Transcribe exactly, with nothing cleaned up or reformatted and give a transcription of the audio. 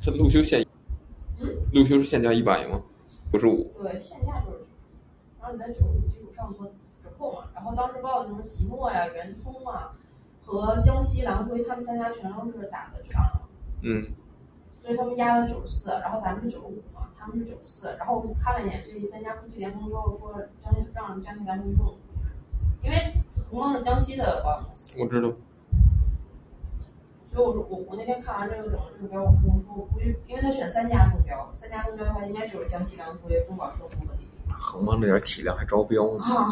这路修限， 嗯， 路修是限价一百吗？九十五。 对，限价就是九十五，然后你在九十五基础上做折扣嘛。然后当时报的什么吉诺呀、圆通啊和江西蓝辉，他们三家全都是打的折了。 嗯， 所以他们压了九十四，然后咱们是九十五嘛，他们是九十四。然后我们看了一眼这三家科技联盟之后，说江西让江西蓝辉中，因为鸿蒙是江西的保险公司， 我知道。 所以我说我我那天看完这个整个这个标，我说我说我估计，因为他选三家中标，三家中标的话，应该就是江西蓝辉、中保车和地平。 恒蒙这点体量还招标呢。 啊